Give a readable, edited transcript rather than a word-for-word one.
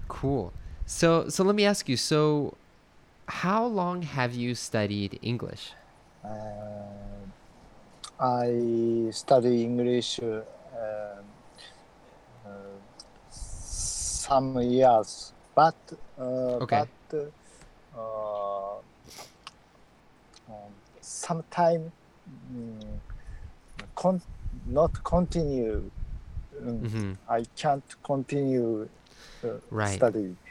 Cool. So let me ask you. So how long have you studied English? Uh, I study English some years, but uh, Okay. but uh, sometime mm, con- not continue. Mm-hmm. I can't continue Right. study.